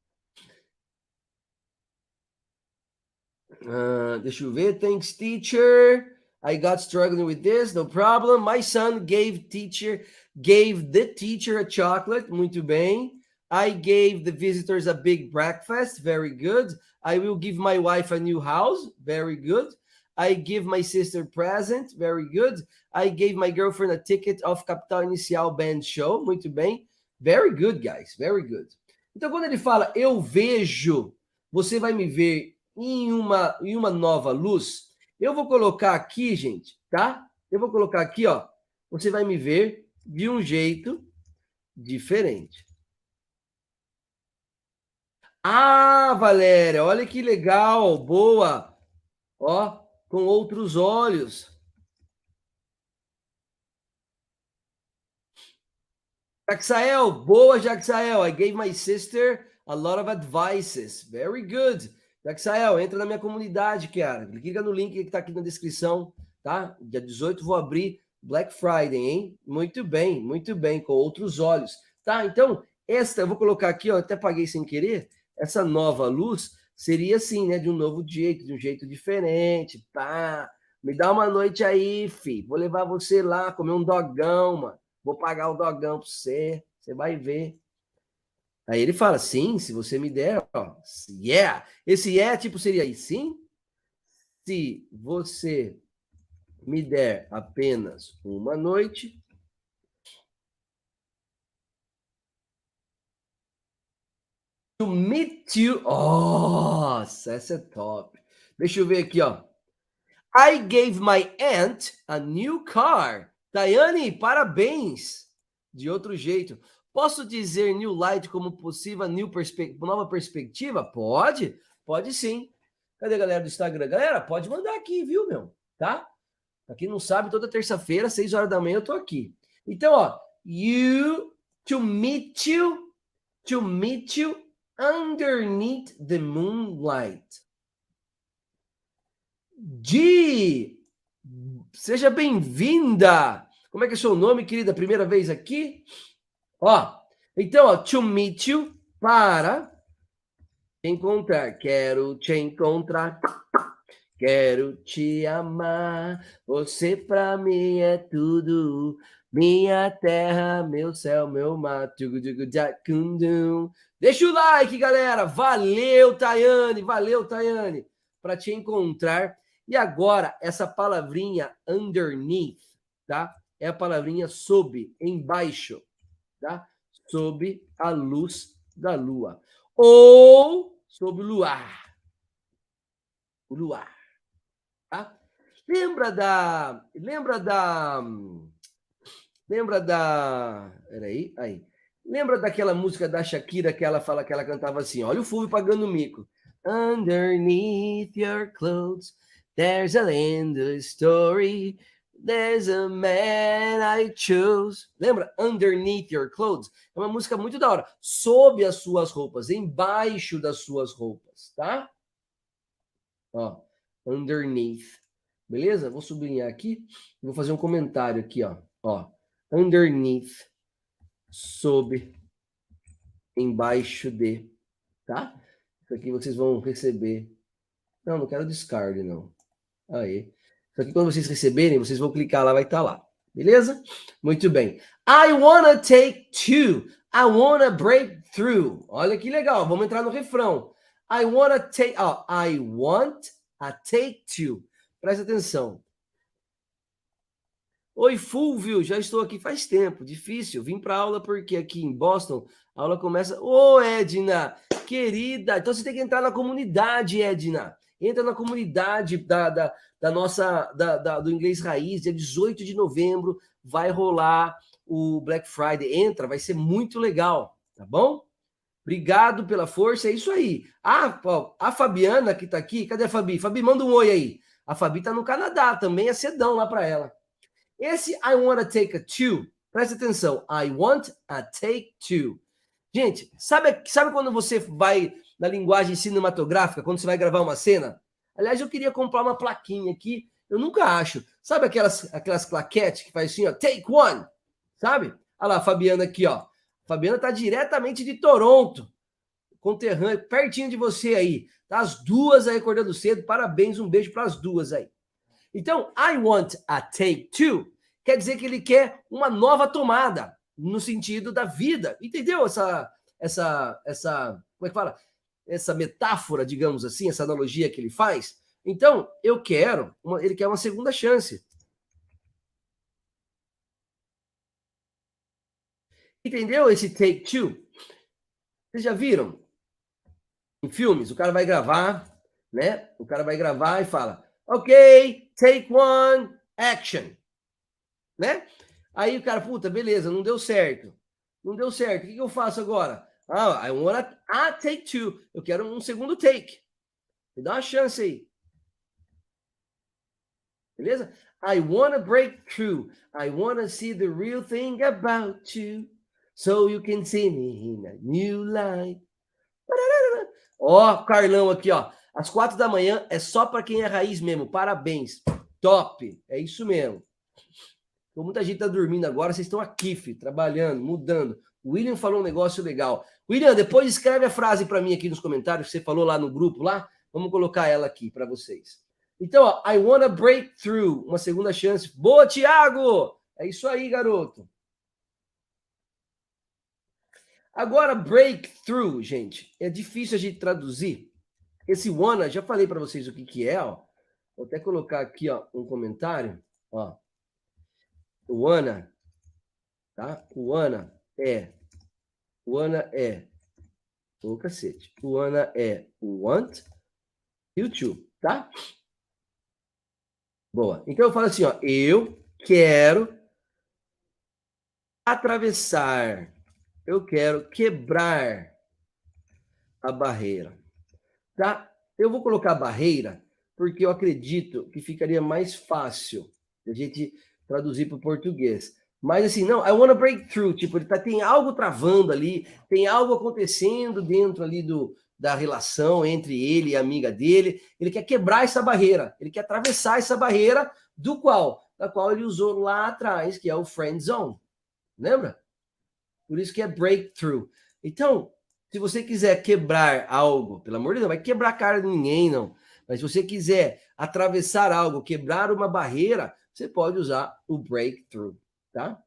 Uh, deixa eu ver. Thanks, teacher. I got struggling with this. No problem. My son gave teacher, gave the teacher a chocolate. Muito bem. I gave the visitors a big breakfast. Very good. I will give my wife a new house. Very good. I give my sister present. Very good. I gave my girlfriend a ticket of Capital Inicial Band Show. Muito bem. Very good, guys. Very good. Então, quando ele fala, eu vejo, você vai me ver em uma, em uma nova luz, eu vou colocar aqui, gente, tá? Eu vou colocar aqui, ó. Você vai me ver de um jeito diferente. Ah, Valéria, olha que legal. Boa. Ó, com outros olhos. Jaxael, boa, Jaxael. I gave my sister a lot of advices. Very good. Jaxael, entra na minha comunidade, cara. Clica no link que tá aqui na descrição, tá? Dia dezoito vou abrir Black Friday, hein? Muito bem, muito bem, com outros olhos. Tá, então, esta, eu vou colocar aqui, ó, até apaguei sem querer, essa nova luz seria assim, né? De um novo jeito, de um jeito diferente, tá? Me dá uma noite aí, fi. Vou levar você lá, comer um dogão, mano. Vou pagar o dogão para você, você vai ver. Aí ele fala, sim, se você me der, ó, yeah. Esse yeah, tipo, seria aí, sim? Se você me der apenas uma noite. To meet you. Nossa, essa é top. Deixa eu ver aqui, ó. I gave my aunt a new car. Daiane, parabéns! De outro jeito. Posso dizer new light como possível new perspe nova perspectiva? Pode, pode sim. Cadê a galera do Instagram? Galera, pode mandar aqui, viu, meu? Tá? Pra quem não sabe, toda terça-feira, seis horas da manhã, eu tô aqui. Então, ó, you, to meet you, to meet you underneath the moonlight. Di, seja bem-vinda. Como é que é o seu nome, querida? Primeira vez aqui? Ó, então, ó, to meet you, para encontrar. Quero te encontrar. Quero te amar. Você pra mim é tudo. Minha terra, meu céu, meu mar. Deixa o like, galera. Valeu, Tayane. Valeu, Tayane. Para te encontrar. E agora, essa palavrinha underneath, tá? É a palavrinha sob, embaixo, tá? Sob a luz da lua. Ou sob o luar. O luar, tá? Lembra da... Lembra da... Lembra da... Peraí, aí. Lembra daquela música da Shakira que ela fala que ela cantava assim, olha o Fulvio pagando mico. Underneath your clothes, there's a endless story. There's a man I chose. Lembra? Underneath your clothes. É uma música muito da hora. Sob as suas roupas, embaixo das suas roupas, tá? Ó, underneath. Beleza? Vou sublinhar aqui. Vou fazer um comentário aqui, ó. Ó, underneath. Sob. Embaixo de. Tá? Isso aqui vocês vão receber. Não, não quero discard, não. Aí. Isso aqui, quando vocês receberem, vocês vão clicar lá, vai estar lá. Beleza? Muito bem. I wanna take two. I wanna break through. Olha que legal. Vamos entrar no refrão. I wanna take... Oh, I want a take two. Presta atenção. Oi, Fulvio. Já estou aqui faz tempo. Difícil. Vim para aula porque aqui em Boston a aula começa... Ô, oh, Edna, querida. Então você tem que entrar na comunidade, Edna. Entra na comunidade da, da, da nossa, da, da, do Inglês Raiz, dia dezoito de novembro, vai rolar o Black Friday. Entra, vai ser muito legal, tá bom? Obrigado pela força, é isso aí. Ah, ó, a Fabiana que tá aqui, cadê a Fabi? Fabi, manda um oi aí. A Fabi tá no Canadá, também é cedão lá para ela. Esse I wanna take a two, presta atenção, I want a take two. Gente, sabe, sabe quando você vai... na linguagem cinematográfica, quando você vai gravar uma cena. Aliás, eu queria comprar uma plaquinha aqui, eu nunca acho. Sabe aquelas, aquelas claquetes que faz assim, ó, take one, sabe? Olha lá, a Fabiana aqui, ó. A Fabiana tá diretamente de Toronto, conterrâneo, pertinho de você aí. Tá as duas aí acordando cedo, parabéns, um beijo para as duas aí. Então, I want a take two, quer dizer que ele quer uma nova tomada, no sentido da vida, entendeu? Essa, essa, essa, como é que fala? Essa metáfora, digamos assim, essa analogia que ele faz. Então, eu quero, uma, ele quer uma segunda chance. Entendeu esse take two? Vocês já viram? Em filmes, o cara vai gravar, né? O cara vai gravar e fala, ok, take one, action. Né? Aí o cara, puta, beleza, não deu certo. Não deu certo, o que, que eu faço agora? Ah, I wanna ah, take two. Eu quero um segundo take. Me dá uma chance aí. Beleza? I wanna break through. I wanna see the real thing about you. So you can see me in a new light. Ó, oh, Carlão aqui, ó. Às quatro da manhã é só para quem é raiz mesmo. Parabéns. Top. É isso mesmo. Então, muita gente tá dormindo agora. Vocês estão aqui, filho, trabalhando, mudando. O William falou um negócio legal. William, depois escreve a frase para mim aqui nos comentários que você falou lá no grupo lá. Vamos colocar ela aqui para vocês. Então, ó, I wanna break through. Uma segunda chance. Boa, Thiago! É isso aí, garoto. Agora, breakthrough, gente, é difícil a gente traduzir. Esse wanna, já falei para vocês o que, que é, ó. Vou até colocar aqui, ó, um comentário, ó. O wanna, tá? O wanna é, o wanna é, ô cacete, o wanna é o want e o to, tá? Boa. Então eu falo assim, ó, eu quero atravessar, eu quero quebrar a barreira, tá? Eu vou colocar barreira porque eu acredito que ficaria mais fácil a gente traduzir para o português. Mas assim, não, I wanna break through, tipo, ele tá, tem algo travando ali, tem algo acontecendo dentro ali do, da relação entre ele e a amiga dele, ele quer quebrar essa barreira, ele quer atravessar essa barreira do qual? Da qual ele usou lá atrás, que é o friend zone, lembra? Por isso que é breakthrough. Então, se você quiser quebrar algo, pelo amor de Deus, não vai quebrar a cara de ninguém, não. Mas se você quiser atravessar algo, quebrar uma barreira, você pode usar o breakthrough, tá?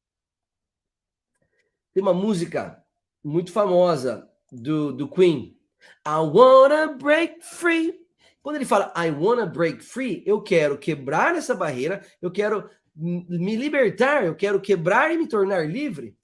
Tem uma música muito famosa do, do Queen. I wanna break free. Quando ele fala I wanna break free, eu quero quebrar essa barreira, eu quero me libertar, eu quero quebrar e me tornar livre.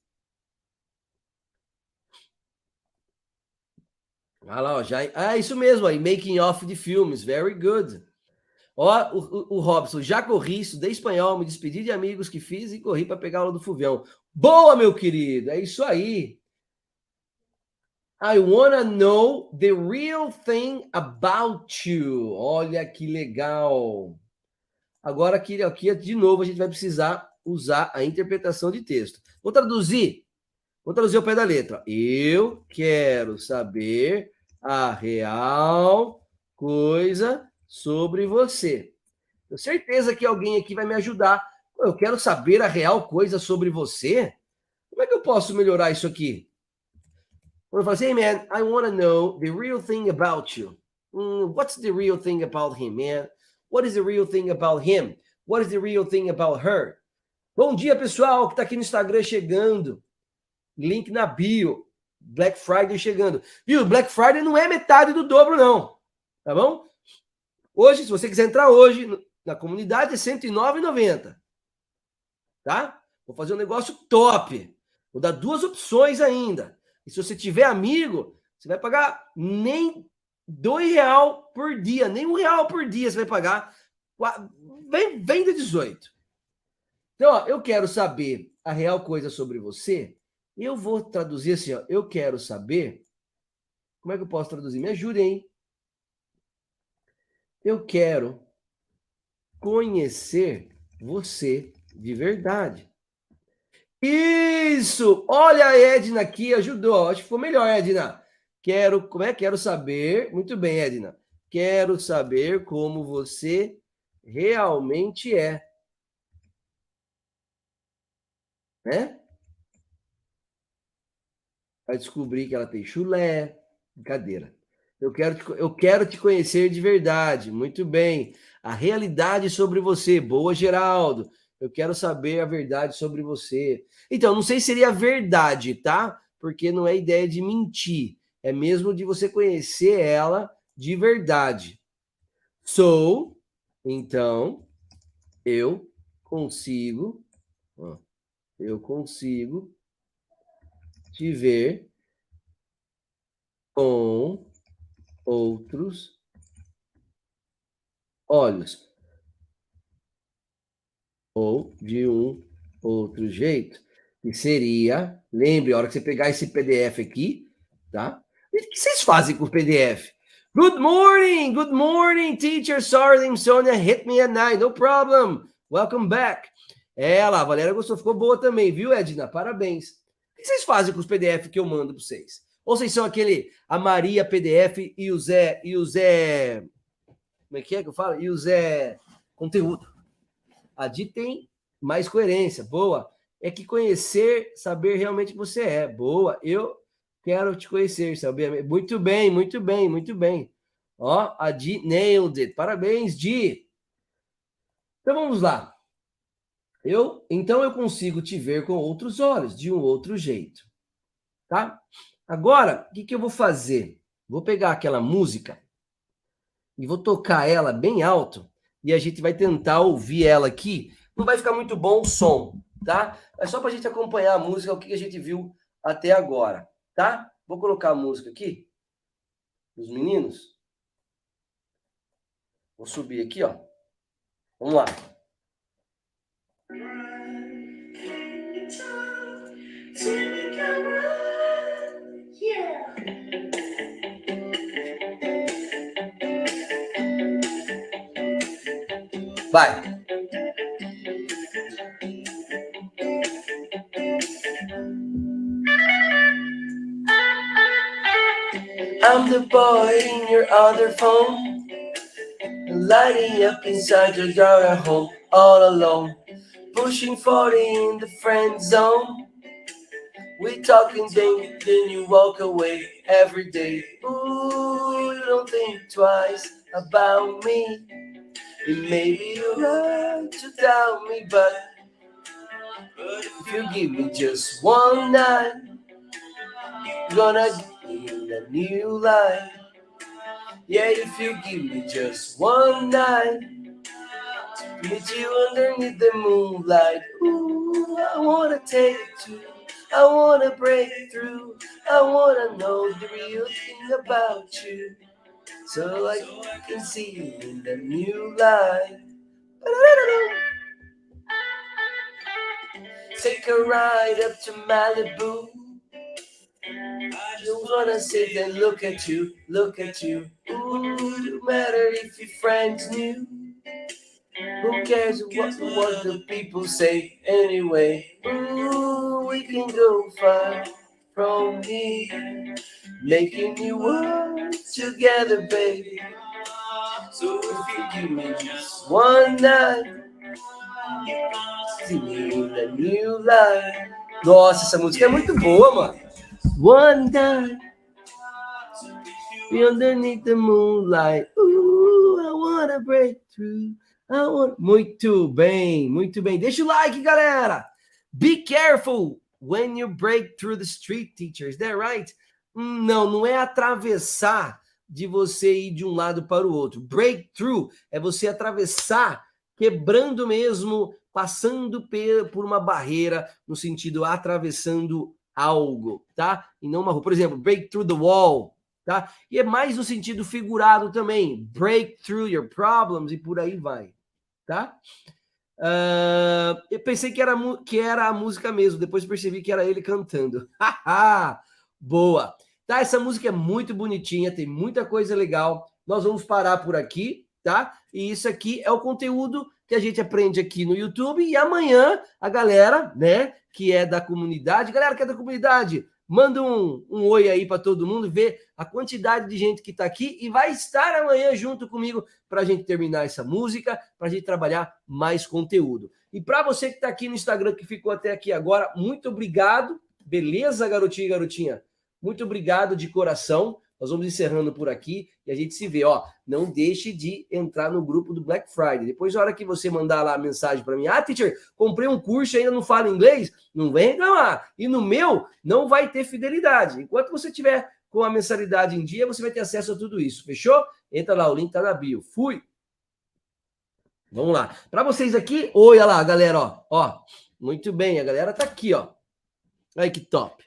Ah lá, ó, já... Ah, isso mesmo, aí, making off de filmes, very good. Ó, o, o, o Robson, já corri, estudei espanhol, me despedi de amigos que fiz e corri para pegar a aula do Fulvião. Boa, meu querido, é isso aí. I wanna know the real thing about you. Olha que legal. Agora aqui, aqui de novo a gente vai precisar usar a interpretação de texto. Vou traduzir. Vou traduzir ao pé da letra. Eu quero saber a real coisa sobre você. Tenho certeza que alguém aqui vai me ajudar. Eu quero saber a real coisa sobre você? Como é que eu posso melhorar isso aqui? Quando eu falo assim, hey man, I want to know the real thing about you. Mm, what's the real thing about him, man? What is the real thing about him? What is the real thing about her? Bom dia, pessoal, que está aqui no Instagram chegando. Link na bio. Black Friday chegando. Viu? Black Friday não é metade do dobro, não. Tá bom? Hoje, se você quiser entrar hoje na comunidade, é cento e nove reais e noventa centavos. Tá? Vou fazer um negócio top. Vou dar duas opções ainda. E se você tiver amigo, você vai pagar nem dois reais por dia, nem um real por dia você vai pagar. Vem, vem de dezoito. Então, ó, eu quero saber a real coisa sobre você. Eu vou traduzir assim, ó. Eu quero saber. Como é que eu posso traduzir? Me ajudem, hein? Eu quero conhecer você de verdade. Isso! Olha a Edna aqui, ajudou. Acho que ficou melhor, Edna. Quero, como é? Quero saber. Muito bem, Edna. Quero saber como você realmente é. Né? Vai descobrir que ela tem chulé. Brincadeira. Eu quero, te, eu quero te conhecer de verdade. Muito bem. A realidade sobre você. Boa, Geraldo. Eu quero saber a verdade sobre você. Então, não sei se seria verdade, tá? Porque não é ideia de mentir. É mesmo de você conhecer ela de verdade. So, então, eu consigo, ó, eu consigo te ver com outros olhos. Ou de um outro jeito, que seria, lembre, a hora que você pegar esse P D F aqui, tá? O que vocês fazem com o P D F? Good morning, good morning, teacher. Sorry, Sonia hit me at night. No problem. Welcome back. É, lá, a Valéria gostou, ficou boa também, viu, Edna? Parabéns. O que vocês fazem com os P D F que eu mando para vocês? Ou vocês são aquele, a Maria P D F e o Zé, e o Zé, como é que é que eu falo? E o Zé conteúdo. A Di tem mais coerência, boa. É que conhecer, saber realmente que você é, boa. Eu quero te conhecer, saber. Muito bem, muito bem, muito bem. Ó, a Di nailed it. Parabéns, Di. Então vamos lá. Eu, então eu consigo te ver com outros olhos, de um outro jeito, tá? Agora, o que, que eu vou fazer? Vou pegar aquela música e vou tocar ela bem alto e a gente vai tentar ouvir ela aqui. Não vai ficar muito bom o som, tá? É só para a gente acompanhar a música, o que a gente viu até agora, tá? Vou colocar a música aqui, os meninos. Vou subir aqui, ó. Vamos lá. Vai. I'm the boy in your other phone, lighting up inside your yard at home, all alone, pushing forty in the friend zone. We talking, then, then you walk away every day. Ooh, you don't think twice about me. And maybe you're right to doubt me, but if you give me just one night, gonna give you a new life. Yeah, if you give me just one night, meet you underneath the moonlight. Ooh, I wanna take it to, I wanna break through, I wanna know the real thing about you, so I can see you in the new light. Take a ride up to Malibu, I just wanna sit and look at you, look at you. Ooh, no matter if your friends knew. Who cares what, what the people say anyway? Ooh, we can go far from here, making you work together, baby. So if you give me just one night, see me in a new life. Nossa, essa música é muito boa, mano. One night, be underneath the moonlight. Ooh, I wanna break through. I want... Muito bem, muito bem. Deixa o like, galera. Be careful when you break through the street, teacher. Is that right? Não, não é atravessar de você ir de um lado para o outro. Breakthrough é você atravessar, quebrando mesmo, passando por uma barreira, no sentido atravessando algo, tá? E não uma rua. Por exemplo, break through the wall, tá? E é mais no sentido figurado também. Break through your problems e por aí vai, tá? Uh, eu pensei que era, que era a música mesmo, depois percebi que era ele cantando. Boa! Tá, essa música é muito bonitinha, tem muita coisa legal. Nós vamos parar por aqui, tá? E isso aqui é o conteúdo que a gente aprende aqui no YouTube. E amanhã a galera, né, que é da comunidade, galera que é da comunidade, manda um, um oi aí para todo mundo, ver a quantidade de gente que está aqui e vai estar amanhã junto comigo para a gente terminar essa música, para a gente trabalhar mais conteúdo. E para você que está aqui no Instagram, que ficou até aqui agora, muito obrigado. Beleza, garotinho e garotinha? Muito obrigado de coração. Nós vamos encerrando por aqui e a gente se vê. Ó, não deixe de entrar no grupo do Black Friday. Depois, na hora que você mandar lá a mensagem para mim, ah, teacher, comprei um curso e ainda não fala inglês, não vem reclamar. E no meu, não vai ter fidelidade. Enquanto você tiver com a mensalidade em dia, você vai ter acesso a tudo isso. Fechou? Entra lá, o link tá na bio. Fui! Vamos lá. Para vocês aqui, olha lá, galera, ó. Ó, muito bem, a galera tá aqui, ó. Olha que top.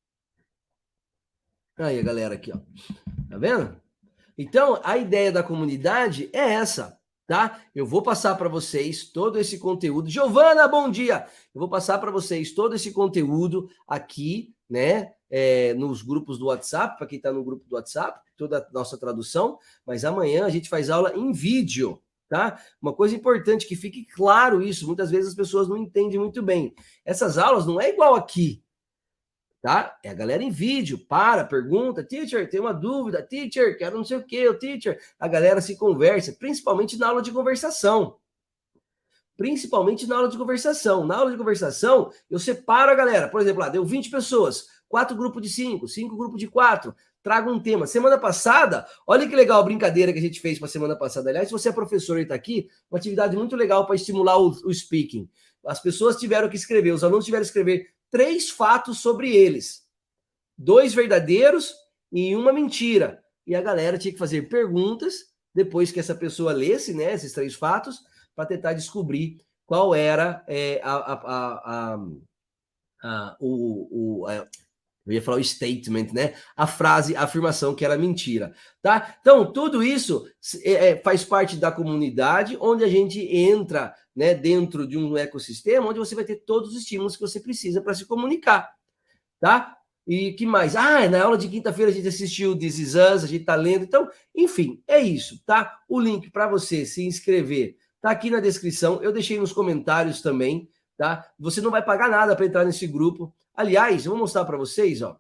Aí a galera aqui, ó. Tá vendo? Então, a ideia da comunidade é essa, tá? Eu vou passar para vocês todo esse conteúdo. Giovana, bom dia! Eu vou passar para vocês todo esse conteúdo aqui, né? É, nos grupos do WhatsApp, para quem está no grupo do WhatsApp, toda a nossa tradução. Mas amanhã a gente faz aula em vídeo, tá? Uma coisa importante, que fique claro isso. Muitas vezes as pessoas não entendem muito bem. Essas aulas não é igual aqui. Tá? É a galera em vídeo, para, pergunta, teacher, tem uma dúvida, teacher, quero não sei o que, o teacher. A galera se conversa, principalmente na aula de conversação. Principalmente na aula de conversação. Na aula de conversação, eu separo a galera. Por exemplo, lá, deu vinte pessoas, quatro grupos de cinco, cinco grupos de quatro, trago um tema. Semana passada, olha que legal a brincadeira que a gente fez para semana passada. Aliás, se você é professor e está aqui, uma atividade muito legal para estimular o, o speaking. As pessoas tiveram que escrever, os alunos tiveram que escrever três fatos sobre eles. Dois verdadeiros e uma mentira. E a galera tinha que fazer perguntas, depois que essa pessoa lesse, né, esses três fatos, para tentar descobrir qual era é, a, a, a, a, a, o... o a, eu ia falar o statement, né? A frase, a afirmação que era mentira, tá? Então, tudo isso é, faz parte da comunidade, onde a gente entra, né, dentro de um ecossistema, onde você vai ter todos os estímulos que você precisa para se comunicar, tá? E que mais? Ah, na aula de quinta-feira a gente assistiu This Is Us, a gente tá lendo. Então, enfim, é isso, tá? O link para você se inscrever tá aqui na descrição. Eu deixei nos comentários também, tá? Você não vai pagar nada para entrar nesse grupo. Aliás, eu vou mostrar para vocês, ó.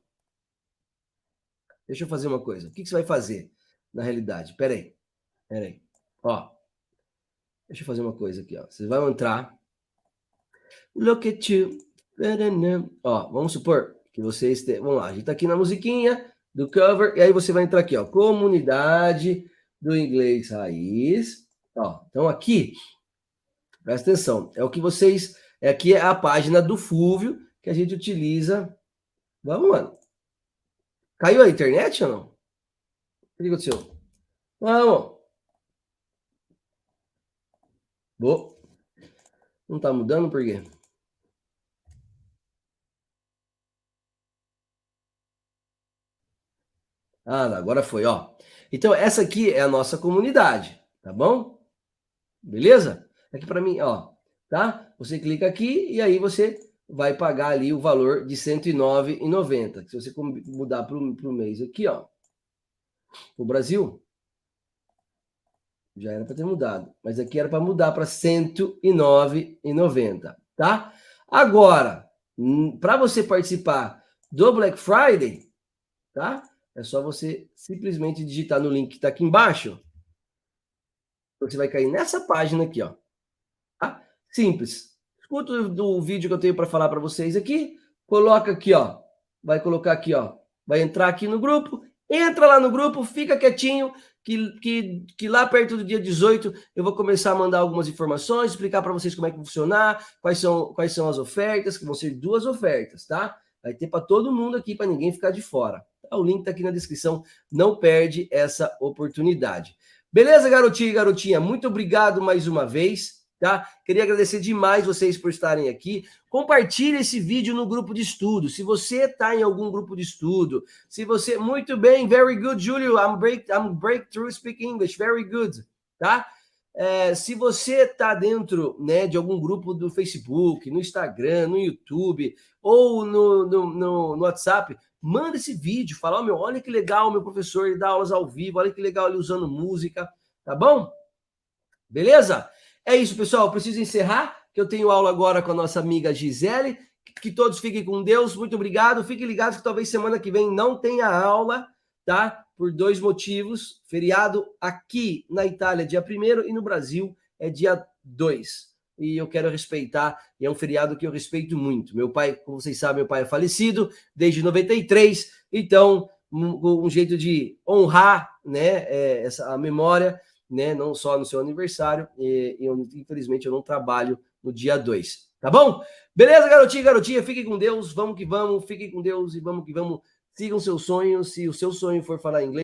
Deixa eu fazer uma coisa. O que, que você vai fazer na realidade? Pera aí. Pera aí. Ó. Deixa eu fazer uma coisa aqui, ó. Você vai entrar. Look at you. Ó, vamos supor que você esteja... Vamos lá, a gente tá aqui na musiquinha do cover. E aí você vai entrar aqui, ó. Comunidade do Inglês Raiz. Ó, então aqui, presta atenção. É o que vocês... É aqui é a página do Fúvio que a gente utiliza. Vamos, mano. Caiu a internet ou não? O que aconteceu? Vamos. Boa. Não tá mudando por quê? Ah, agora foi, ó. Então, essa aqui é a nossa comunidade, tá bom? Beleza? Aqui para mim, ó, tá? Você clica aqui e aí você vai pagar ali o valor de cento e nove reais e noventa centavos. Se você mudar para o mês aqui, ó, o Brasil, já era para ter mudado, mas aqui era para mudar para cento e nove reais e noventa centavos, tá? Agora, para você participar do Black Friday, tá? É só você simplesmente digitar no link que está aqui embaixo. Você vai cair nessa página aqui, ó. Tá? Simples. Escuta o vídeo que eu tenho para falar para vocês aqui. Coloca aqui, ó. Vai colocar aqui, ó. Vai entrar aqui no grupo. Entra lá no grupo, fica quietinho, que, que, que lá perto do dia dezoito eu vou começar a mandar algumas informações, explicar para vocês como é que funcionar, quais são, quais são as ofertas, que vão ser duas ofertas, tá? Vai ter para todo mundo aqui, para ninguém ficar de fora. Tá? O link tá aqui na descrição. Não perde essa oportunidade. Beleza, garotinho e garotinha? Muito obrigado mais uma vez. Tá? Queria agradecer demais vocês por estarem aqui. Compartilhe esse vídeo no grupo de estudo. Se você está em algum grupo de estudo, se você... Muito bem, very good, Júlio. I'm, break, I'm breakthrough speak English, very good. Tá? É, se você está dentro, né, de algum grupo do Facebook, no Instagram, no YouTube ou no, no, no, no WhatsApp, manda esse vídeo. Fala, oh, meu, olha que legal, meu professor, ele dá aulas ao vivo, olha que legal ele usando música. Tá bom? Beleza? É isso, pessoal. Eu preciso encerrar, que eu tenho aula agora com a nossa amiga Gisele. Que todos fiquem com Deus. Muito obrigado. Fiquem ligados que talvez semana que vem não tenha aula, tá? Por dois motivos. Feriado aqui na Itália, dia primeiro, e no Brasil é dia dois. E eu quero respeitar, e é um feriado que eu respeito muito. Meu pai, como vocês sabem, meu pai é falecido desde noventa e três, então um, um jeito de honrar, né, é, essa, a memória, né, não só no seu aniversário, e, e eu, infelizmente eu não trabalho no dia dois, tá bom? Beleza, garotinho e garotinha, fiquem com Deus, vamos que vamos, fiquem com Deus e vamos que vamos, sigam seus sonhos, se o seu sonho for falar inglês,